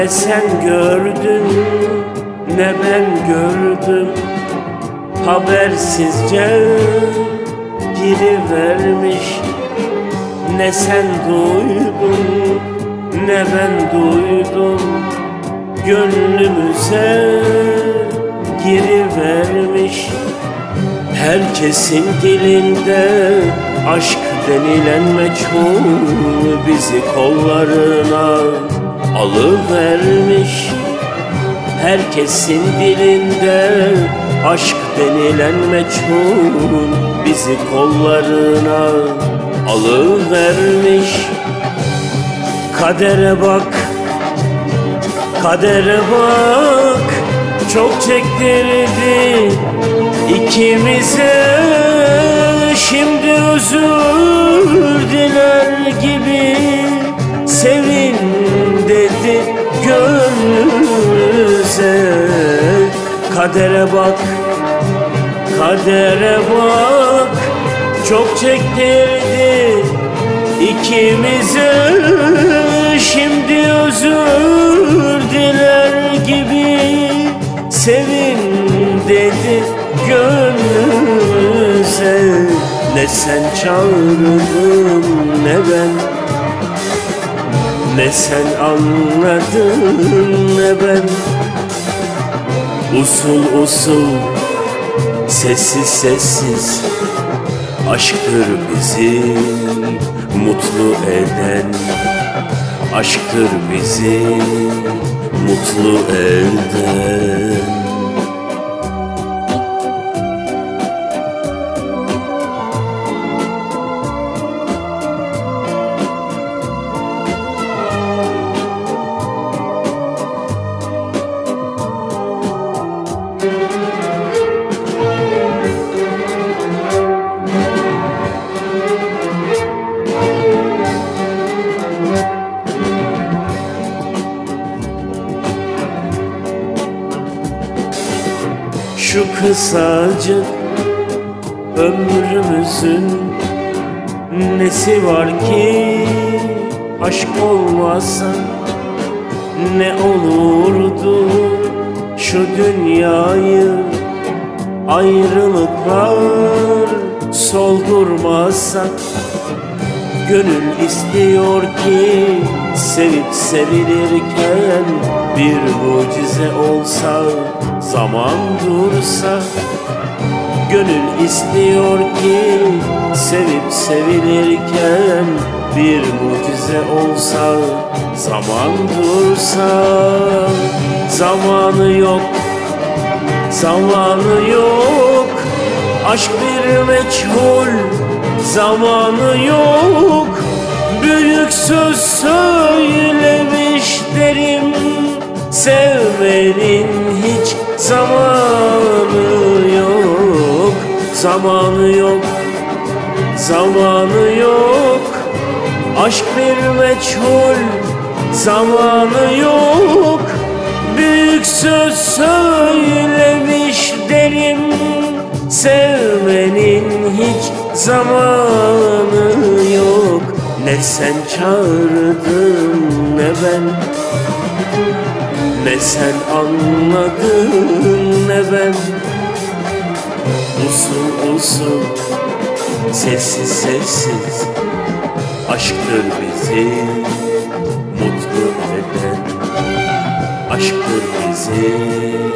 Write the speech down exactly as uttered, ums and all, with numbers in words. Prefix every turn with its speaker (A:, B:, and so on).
A: Ne sen gördün ne ben gördüm, habersizce girivermiş. Ne sen duydun ne ben duydum, gönlümüze girivermiş. Herkesin dilinde aşk denilen meçhul bizi kollarına alıvermiş. Herkesin dilinde aşk denilen meçhul bizi kollarına alıvermiş. Kadere bak, kadere bak, çok çektirdi ikimize. Şimdi özür diler gibi sevin dedi gönlümüze. Kadere bak, kadere bak, çok çektirdi ikimize. Şimdi özür diler gibi sevin dedi gönlümüze. Ne sen çağırdın ne ben, ne sen anladın ne ben. Usul usul, sessiz sessiz, aşktır bizi mutlu eden. Aşktır bizi mutlu eden. Şu kısacık ömrümüzün nesi var ki aşk olmasa ne olurdu? Şu dünyayı ayrılıklar soldurmasa. Gönül istiyor ki sevip sevilirken bir mucize olsa, zaman dursa. Gönül istiyor ki sevip sevilirken bir mucize olsa, zaman dursa. Zamanı yok, zamanı yok, aşk bir meçhul, zamanı yok. Büyük söz söylemiş derim, sevmenin hiç zamanı yok. Zamanı yok, zamanı yok, aşk bir meçhul, zamanı yok. Büyük söz söylemiş derim, sevmenin hiç zamanı yok. Ne sen çağırdın ne ben, ne sen anladın ne ben. Usul usul, sessiz sessiz, aşktır bizi mutlu eden. Aşktır bizi